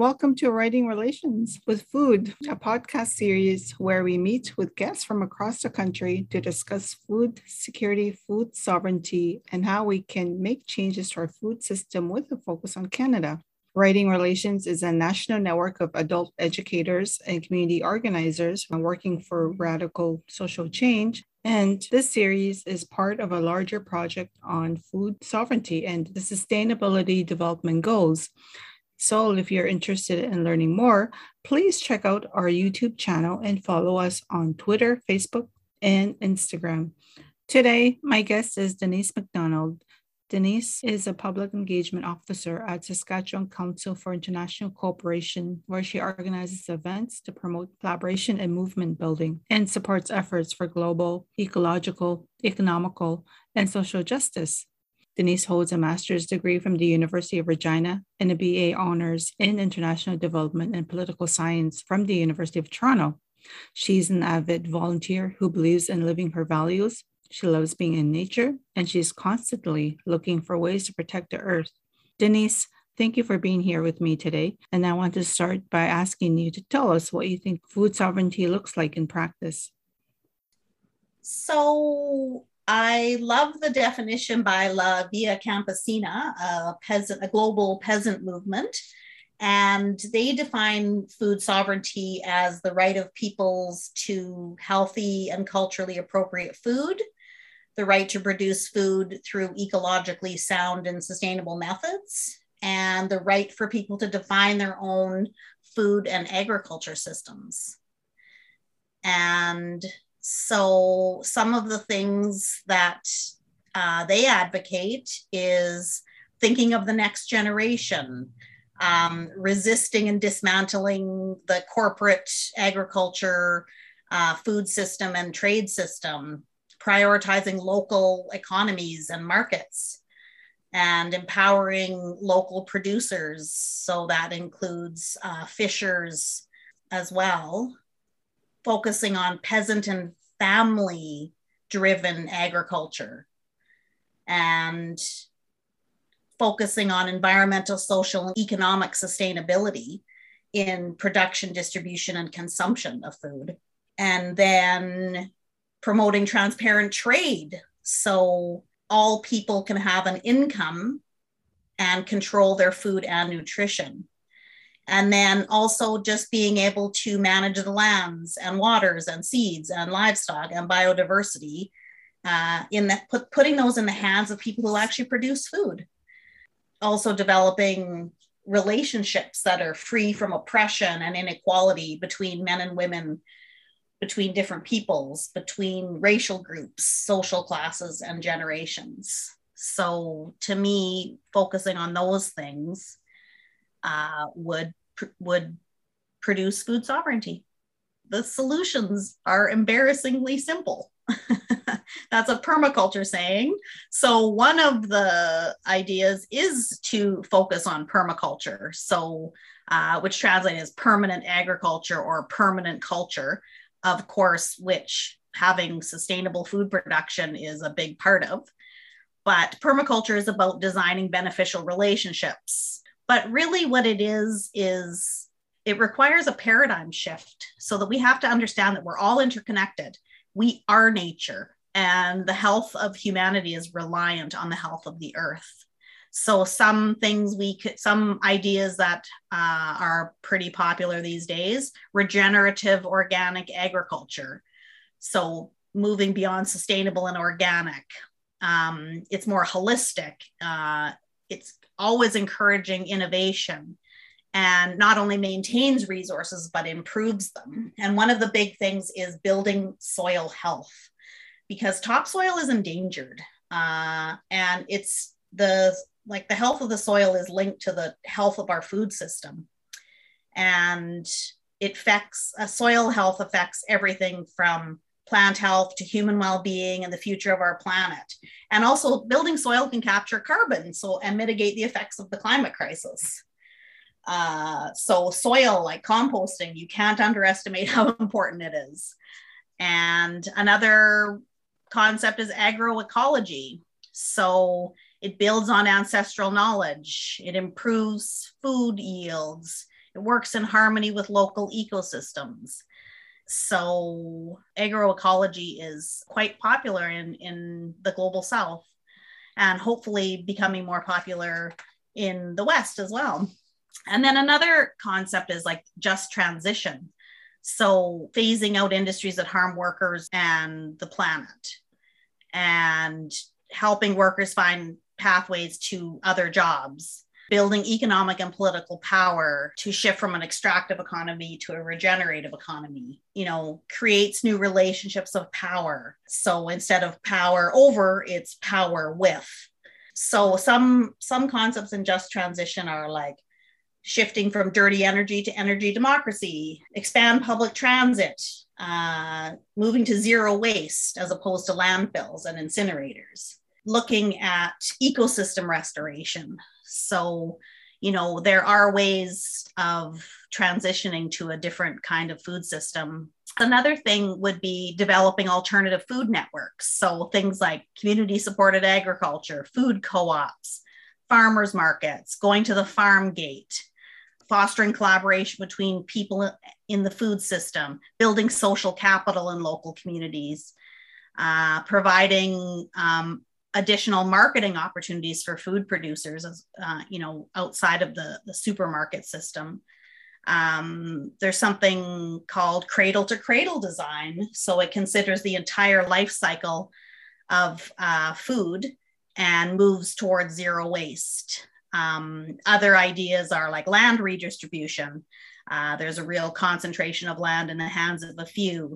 welcome to Writing Relations with Food, a podcast series where we meet with guests from across the country to discuss food security, food sovereignty, and how we can make changes to our food system with a focus on Canada. Writing Relations is a national network of adult educators and community organizers working for radical social change. And this series is part of a larger project on food sovereignty and the sustainability development goals. So if you're interested in learning more, please check out our YouTube channel and follow us on Twitter, Facebook, and Instagram. Today, my guest is Denise McDonald. Denise is a public engagement officer at Saskatchewan Council for International Cooperation, where she organizes events to promote collaboration and movement building and supports efforts for global, ecological, economical, and social justice. Denise holds a master's degree from the University of Regina and a BA honors in international development and political science from the University of Toronto. She's an avid volunteer who believes in living her values. She loves being in nature, and she's constantly looking for ways to protect the earth. Denise, thank you for being here with me today. And I want to start by asking you to tell us what you think food sovereignty looks like in practice. So I love the definition by La Via Campesina, a global peasant movement. And they define food sovereignty as the right of peoples to healthy and culturally appropriate food, the right to produce food through ecologically sound and sustainable methods, and the right for people to define their own food and agriculture systems. And so some of the things that they advocate is thinking of the next generation, resisting and dismantling the corporate agriculture, food system and trade system, prioritizing local economies and markets, and empowering local producers. So that includes fishers as well. Focusing on peasant and family-driven agriculture, and focusing on environmental, social, and economic sustainability in production, distribution, and consumption of food. And then promoting transparent trade so all people can have an income and control their food and nutrition. And then also just being able to manage the lands and waters and seeds and livestock and biodiversity, putting those in the hands of people who actually produce food. Also developing relationships that are free from oppression and inequality between men and women, between different peoples, between racial groups, social classes, and generations. So to me, focusing on those things would produce food sovereignty. The solutions are embarrassingly simple. That's a permaculture saying. So one of the ideas is to focus on permaculture, so which translates as permanent agriculture or permanent culture, of course, which having sustainable food production is a big part of. But permaculture is about designing beneficial relationships. But really what it is it requires a paradigm shift so that we have to understand that we're all interconnected. We are nature, and the health of humanity is reliant on the health of the earth. So some ideas that are pretty popular these days, regenerative organic agriculture. So moving beyond sustainable and organic. It's more holistic. It's always encouraging innovation, and not only maintains resources, but improves them. And one of the big things is building soil health, because topsoil is endangered. And it's the health of the soil is linked to the health of our food system. And soil health affects everything from plant health to human well-being and the future of our planet. And also building soil can capture carbon and mitigate the effects of the climate crisis. So soil, like composting, you can't underestimate how important it is. And another concept is agroecology. So it builds on ancestral knowledge. It improves food yields. It works in harmony with local ecosystems. So agroecology is quite popular in the global south, and hopefully becoming more popular in the West as well. And then another concept is like just transition. So phasing out industries that harm workers and the planet, and helping workers find pathways to other jobs, building economic and political power to shift from an extractive economy to a regenerative economy, creates new relationships of power. So instead of power over, it's power with. So some concepts in just transition are like shifting from dirty energy to energy democracy, expand public transit, moving to zero waste as opposed to landfills and incinerators, looking at ecosystem restoration. So, there are ways of transitioning to a different kind of food system. Another thing would be developing alternative food networks. So things like community supported agriculture, food co-ops, farmers markets, going to the farm gate, fostering collaboration between people in the food system, building social capital in local communities, providing additional marketing opportunities for food producers, outside of the supermarket system. There's something called cradle to cradle design. So it considers the entire life cycle of food and moves towards zero waste. Other ideas are like land redistribution. There's a real concentration of land in the hands of a few.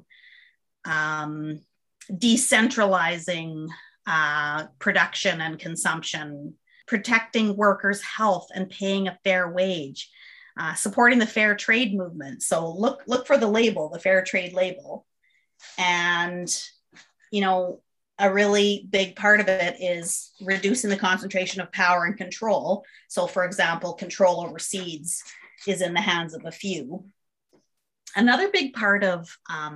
Decentralizing production and consumption, protecting workers' health and paying a fair wage, supporting the fair trade movement. So look for the label, the fair trade label. And, a really big part of it is reducing the concentration of power and control. So for example, control over seeds is in the hands of a few. Another big part of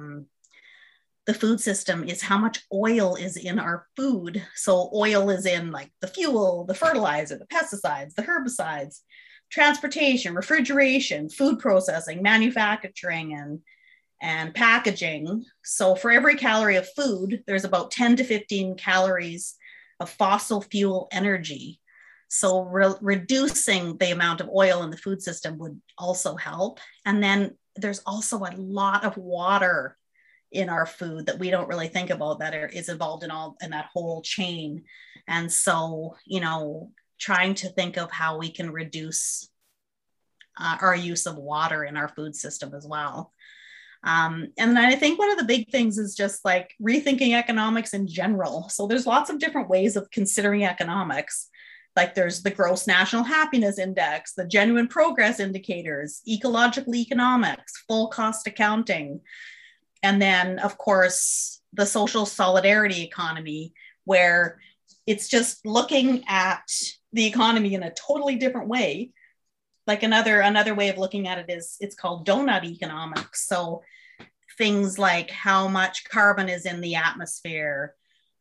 the food system is how much oil is in our food. So oil is in like the fuel, the fertilizer, the pesticides, the herbicides, transportation, refrigeration, food processing, manufacturing, and packaging. So for every calorie of food, there's about 10 to 15 calories of fossil fuel energy. So reducing the amount of oil in the food system would also help. And then there's also a lot of water in our food that we don't really think about that is involved in that whole chain. And so, trying to think of how we can reduce our use of water in our food system as well. And then I think one of the big things is just like rethinking economics in general. So there's lots of different ways of considering economics. Like there's the gross national happiness index, the genuine progress indicators, ecological economics, full cost accounting. And then, of course, the social solidarity economy, where it's just looking at the economy in a totally different way. Like another way of looking at it is it's called donut economics. So things like how much carbon is in the atmosphere,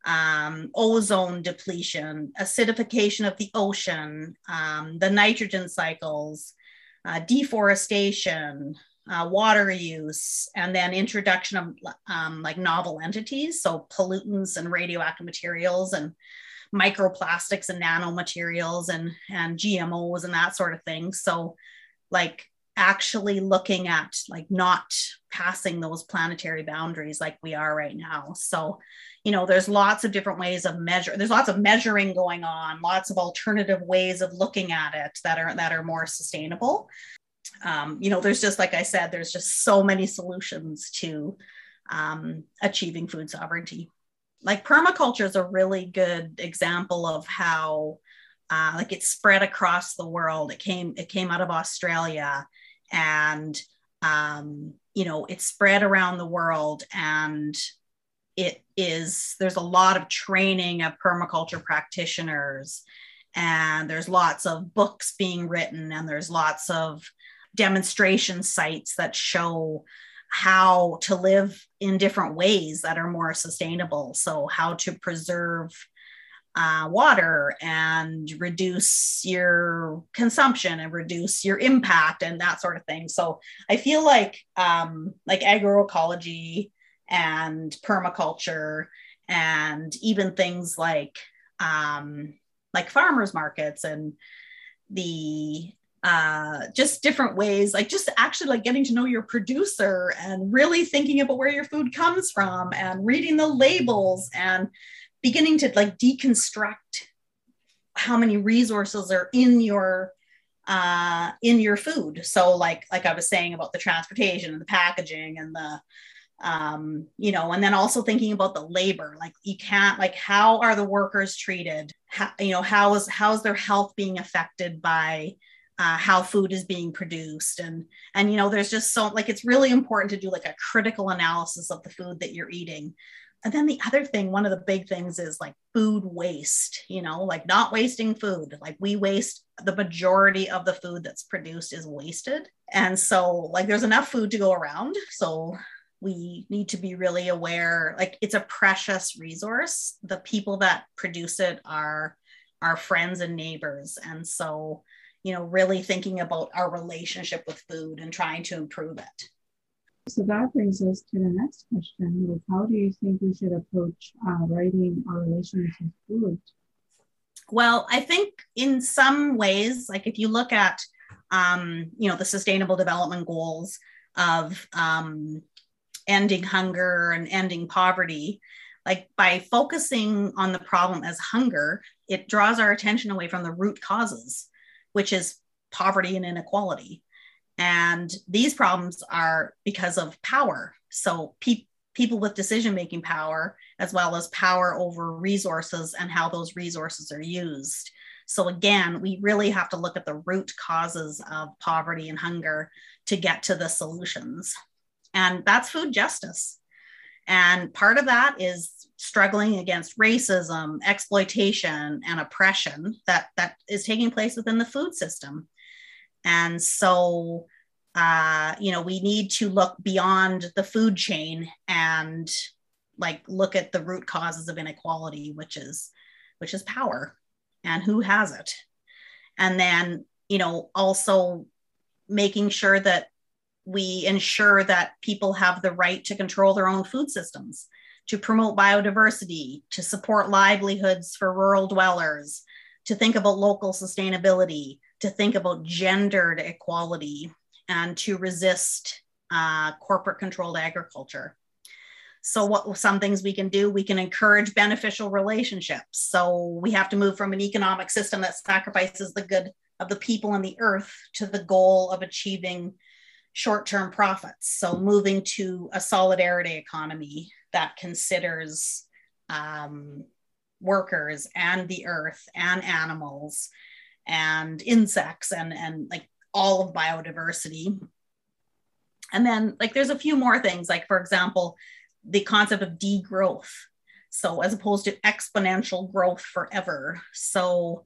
ozone depletion, acidification of the ocean, the nitrogen cycles, deforestation, water use, and then introduction of like novel entities, so pollutants and radioactive materials and microplastics and nanomaterials and GMOs and that sort of thing. So like actually looking at like not passing those planetary boundaries like we are right now. So, there's lots of different ways of there's lots of measuring going on, lots of alternative ways of looking at it that are more sustainable. There's just, like I said, there's just so many solutions to achieving food sovereignty. Like permaculture is a really good example of how like it's spread across the world. It came out of Australia, and it's spread around the world, and there's a lot of training of permaculture practitioners, and there's lots of books being written, and there's lots of demonstration sites that show how to live in different ways that are more sustainable. So how to preserve water and reduce your consumption and reduce your impact and that sort of thing. So I feel like agroecology and permaculture and even things like farmers markets and the just different ways, like just actually like getting to know your producer and really thinking about where your food comes from and reading the labels and beginning to like deconstruct how many resources are in your food. So like I was saying about the transportation and the packaging and the and then also thinking about the labor, like you can't, like, how are the workers treated? How's their health being affected by how food is being produced? And there's just so, like, it's really important to do like a critical analysis of the food that you're eating. And then the other thing, one of the big things is like food waste, like not wasting food. Like we waste, the majority of the food that's produced is wasted. And so like there's enough food to go around. So we need to be really aware, like it's a precious resource. The people that produce it are our friends and neighbors. And so, really thinking about our relationship with food and trying to improve it. So that brings us to the next question. How do you think we should approach writing our relationship with food? Well, I think in some ways, like if you look at, the Sustainable Development Goals of ending hunger and ending poverty, like by focusing on the problem as hunger, it draws our attention away from the root causes, which is poverty and inequality. And these problems are because of power. So people with decision-making power, as well as power over resources and how those resources are used. So again, we really have to look at the root causes of poverty and hunger to get to the solutions. And that's food justice. And part of that is struggling against racism, exploitation, and oppression that is taking place within the food system. And so, we need to look beyond the food chain and like look at the root causes of inequality, which is power and who has it. And then, also making sure that we ensure that people have the right to control their own food systems, to promote biodiversity, to support livelihoods for rural dwellers, to think about local sustainability, to think about gendered equality, and to resist corporate controlled agriculture. So what some things we can do, we can encourage beneficial relationships. So we have to move from an economic system that sacrifices the good of the people and the earth to the goal of achieving short-term profits. So moving to a solidarity economy that considers workers and the earth and animals and insects and like all of biodiversity. And then like there's a few more things, like for example, the concept of degrowth. So as opposed to exponential growth forever. So,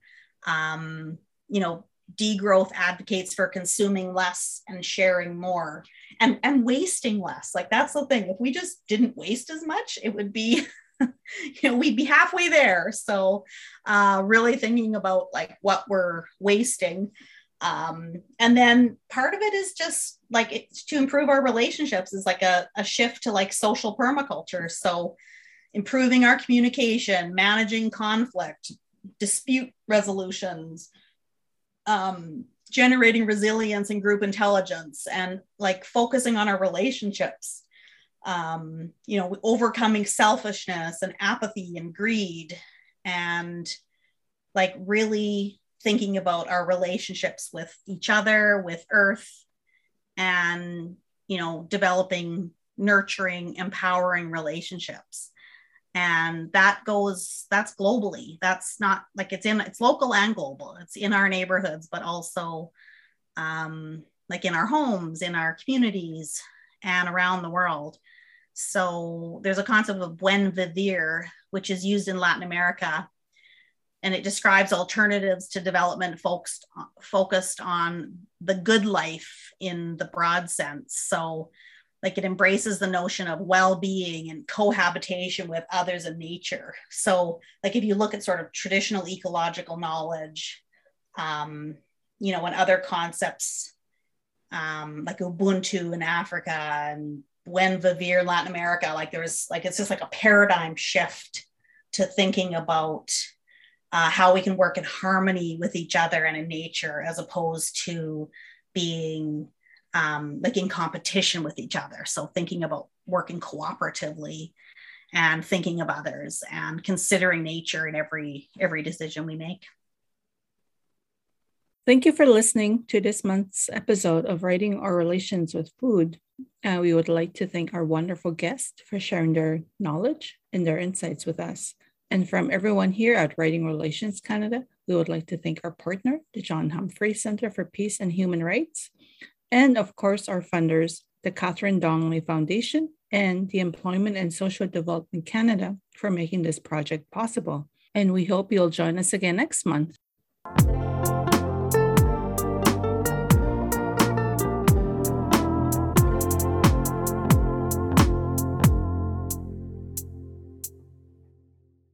degrowth advocates for consuming less and sharing more and wasting less. Like that's the thing. If we just didn't waste as much, it would be, we'd be halfway there. So really thinking about like what we're wasting. And then part of it is just like it's to improve our relationships is like a shift to like social permaculture. So improving our communication, managing conflict, dispute resolutions, generating resilience and group intelligence, and like focusing on our relationships, overcoming selfishness and apathy and greed, and like really thinking about our relationships with each other, with earth, and, developing, nurturing, empowering relationships. And that's globally. That's not like it's local and global. It's in our neighborhoods, but also like in our homes, in our communities, and around the world. So there's a concept of buen vivir, which is used in Latin America. And it describes alternatives to development focused on the good life in the broad sense. So Like it embraces the notion of well-being and cohabitation with others in nature. So like if you look at sort of traditional ecological knowledge, and other concepts like Ubuntu in Africa and Buen Vivir in Latin America, like there's like, it's just like a paradigm shift to thinking about how we can work in harmony with each other and in nature, as opposed to being like in competition with each other. So thinking about working cooperatively and thinking of others and considering nature in every decision we make. Thank you for listening to this month's episode of Writing Our Relations with Food. We would like to thank our wonderful guests for sharing their knowledge and their insights with us. And from everyone here at Writing Relations Canada, we would like to thank our partner, the John Humphrey Center for Peace and Human Rights, and of course, our funders, the Catherine Donnelly Foundation and the Employment and Social Development Canada, for making this project possible. And we hope you'll join us again next month.